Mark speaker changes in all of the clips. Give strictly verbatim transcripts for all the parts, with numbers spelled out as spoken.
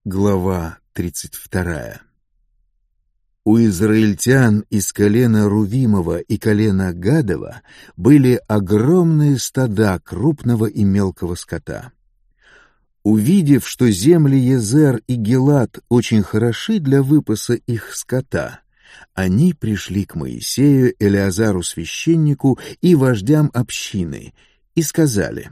Speaker 1: Глава тридцать вторая. У израильтян из колена Рувимова и колена Гадова были огромные стада крупного и мелкого скота. Увидев, что земли Езер и Гилад очень хороши для выпаса их скота, они пришли к Моисею, Элеазару священнику и вождям общины и сказали: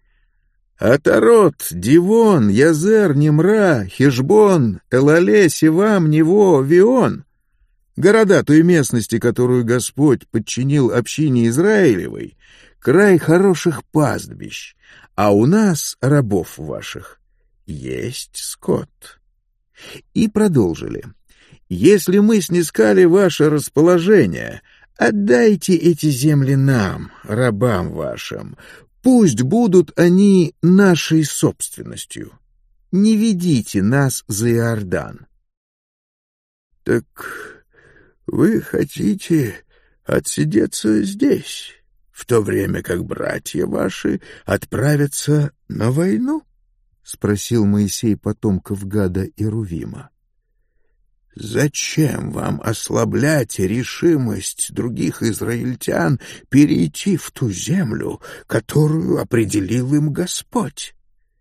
Speaker 1: «Атарот, Дивон, Язер, Нимра, Хешбон, Элале, Сивам, Нево, Вион — города той местности, которую Господь подчинил общине Израилевой, край хороших пастбищ, а у нас, рабов ваших, есть скот». И продолжили: «Если мы снискали ваше расположение, отдайте эти земли нам, рабам вашим. Пусть будут они нашей собственностью. Не ведите нас за Иордан». «Так вы хотите отсидеться здесь, в то время как братья ваши отправятся на войну?» — спросил Моисей потомков Гада и Рувима. «Зачем вам ослаблять решимость других израильтян перейти в ту землю, которую определил им Господь?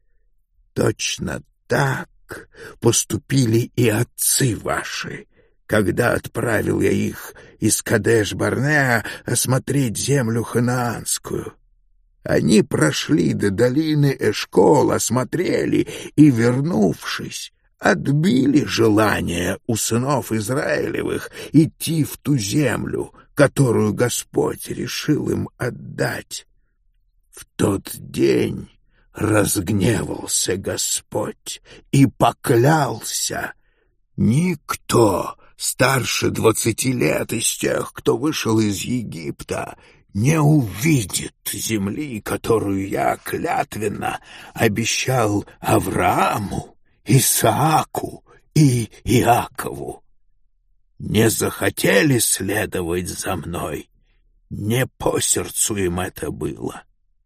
Speaker 1: Точно так поступили и отцы ваши, когда отправил я их из Кадеш-Барнеа осмотреть землю ханаанскую. Они прошли до долины Эшкол, осмотрели и, вернувшись, отбили желание у сынов Израилевых идти в ту землю, которую Господь решил им отдать. В тот день разгневался Господь и поклялся: никто старше двадцати лет из тех, кто вышел из Египта, не увидит земли, которую я клятвенно обещал Аврааму, Исааку и Иакову. Не захотели следовать за мной, не по сердцу им это было.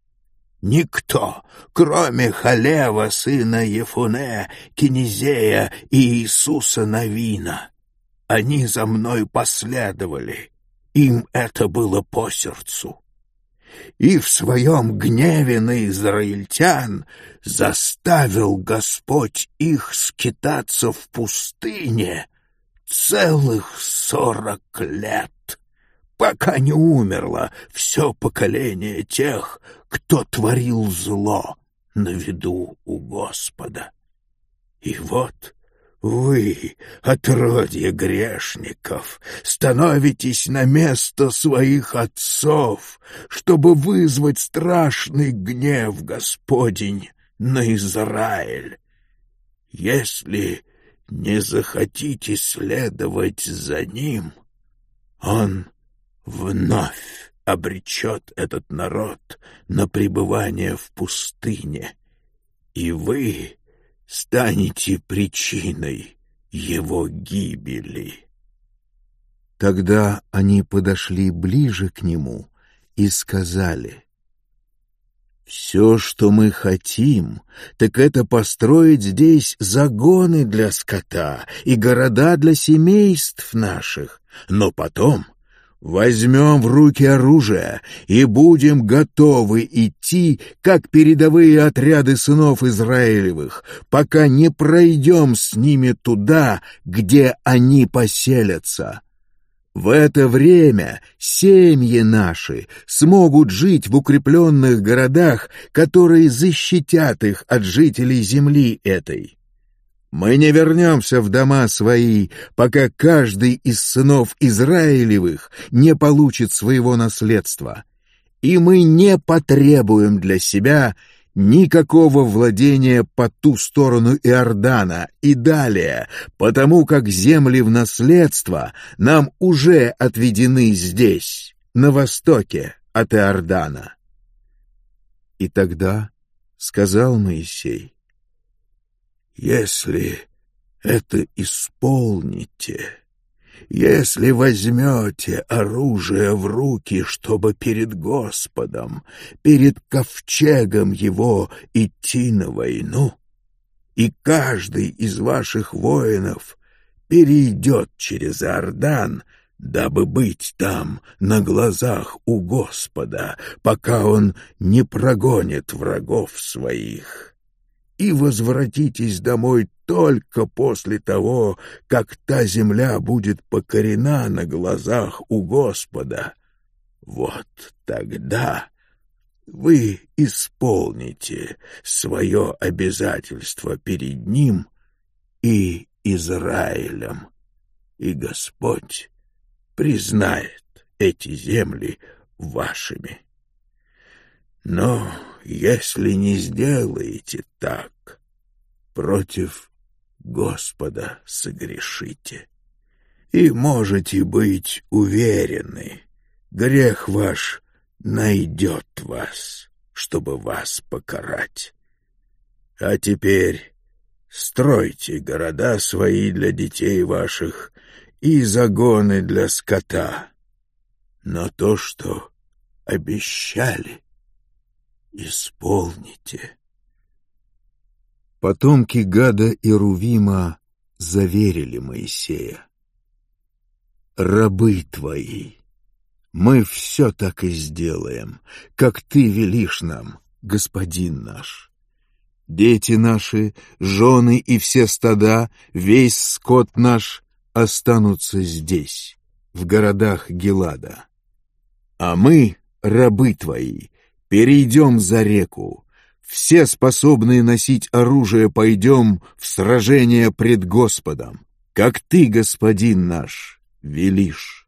Speaker 1: Никто, кроме Халева, сына Ефуне, Кинезея и Иисуса Навина. Они за мной последовали, им это было по сердцу. И в своем гневе на израильтян заставил Господь их скитаться в пустыне целых сорок лет, пока не умерло все поколение тех, кто творил зло на виду у Господа. И вот вы, отродье грешников, становитесь на место своих отцов, чтобы вызвать страшный гнев Господень на Израиль. Если не захотите следовать за ним, он вновь обречет этот народ на пребывание в пустыне, и вы станете причиной его гибели». Тогда они подошли ближе к нему и сказали: «Все, что мы хотим, так это построить здесь загоны для скота и города для семейств наших, но потом возьмем в руки оружие и будем готовы идти, как передовые отряды сынов Израилевых, пока не пройдем с ними туда, где они поселятся. В это время семьи наши смогут жить в укрепленных городах, которые защитят их от жителей земли этой. Мы не вернемся в дома свои, пока каждый из сынов Израилевых не получит своего наследства, и мы не потребуем для себя никакого владения по ту сторону Иордана и далее, потому как земли в наследство нам уже отведены здесь, на востоке от Иордана». И тогда сказал Моисей: «Если это исполните, если возьмете оружие в руки, чтобы перед Господом, перед ковчегом его идти на войну,
Speaker 2: и каждый из ваших воинов перейдет через Иордан, дабы быть там на глазах у Господа, пока Он не прогонит врагов своих. И возвратитесь домой только после того, как та земля будет покорена на глазах у Господа. Вот тогда вы исполните свое обязательство перед Ним и Израилем, и Господь признает эти земли вашими. Но если не сделаете так, против Господа согрешите, и можете быть уверены, грех ваш найдет вас, чтобы вас покарать. А теперь стройте города свои для детей ваших и загоны для скота. Но то, что обещали, исполните».
Speaker 1: Потомки Гада и Рувима заверили Моисея: «Рабы твои, мы все так и сделаем, как ты велишь нам, господин наш. Дети наши, жены и все стада, весь скот наш останутся здесь, в городах Гилада. А мы, рабы твои, перейдем за реку, все способные носить оружие пойдем в сражение пред Господом, как ты, господин наш, велишь».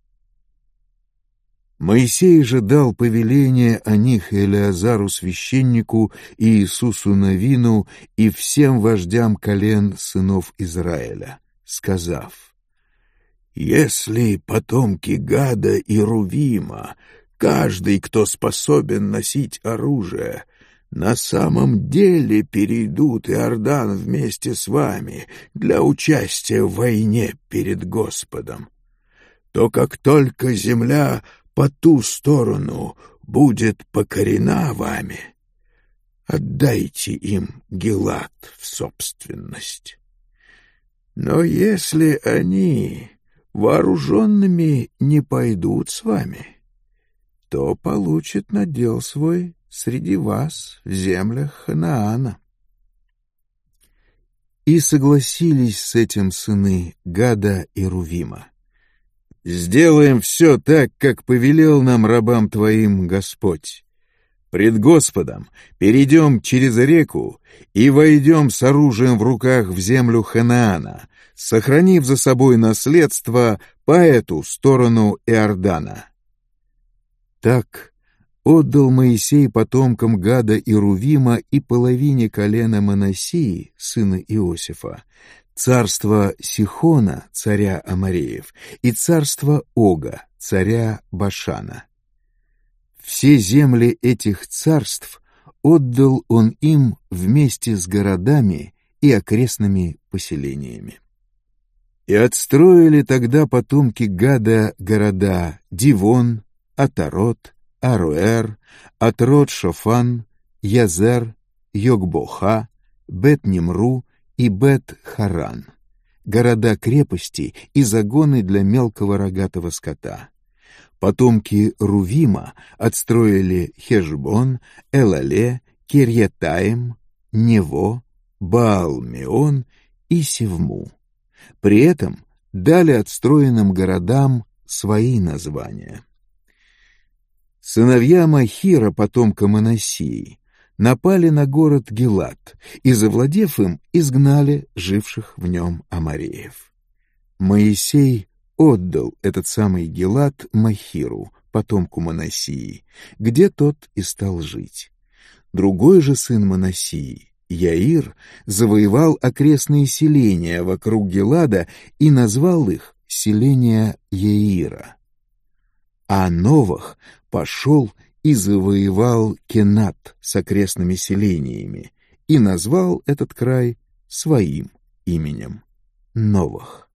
Speaker 1: Моисей же дал повеление о них Элеазару священнику и Иисусу Навину и всем вождям колен сынов Израиля, сказав:
Speaker 2: «Если потомки Гада и Рувима, каждый, кто способен носить оружие, на самом деле перейдут Иордан вместе с вами для участия в войне перед Господом, то как только земля по ту сторону будет покорена вами, отдайте им Гилад в собственность. Но если они вооруженными не пойдут с вами, то получат надел свой среди вас в землях Ханаана».
Speaker 1: И согласились с этим сыны Гада и Рувима: «Сделаем все так, как повелел нам, рабам твоим, Господь. Пред Господом перейдем через реку и войдем с оружием в руках в землю Ханаана, сохранив за собой наследство по эту сторону Иордана». Так отдал Моисей потомкам Гада и Рувима и половине колена Манассии, сына Иосифа, царство Сихона, царя Амореев, и царство Ога, царя Башана. Все земли этих царств отдал он им вместе с городами и окрестными поселениями. И отстроили тогда потомки Гада города Дивон, Атарот, Аруэр, Атрот-Шофан, Язер, Йогбоха, Бет-Нимру и Бет-Харан, города-крепости и загоны для мелкого рогатого скота. Потомки Рувима отстроили Хешбон, Элале, Кирьятаим, Нево, Баал-Меон и Севму. При этом дали отстроенным городам свои названия. Сыновья Махира, потомка Манассии, напали на город Гилад и, завладев им, изгнали живших в нем амореев. Моисей отдал этот самый Гилад Махиру, потомку Манассии, где тот и стал жить. Другой же сын Манассии, Яир, завоевал окрестные селения вокруг Гилада и назвал их селения Яира. А Новах пошел и завоевал Кенат с окрестными селениями и назвал этот край своим именем — Новах.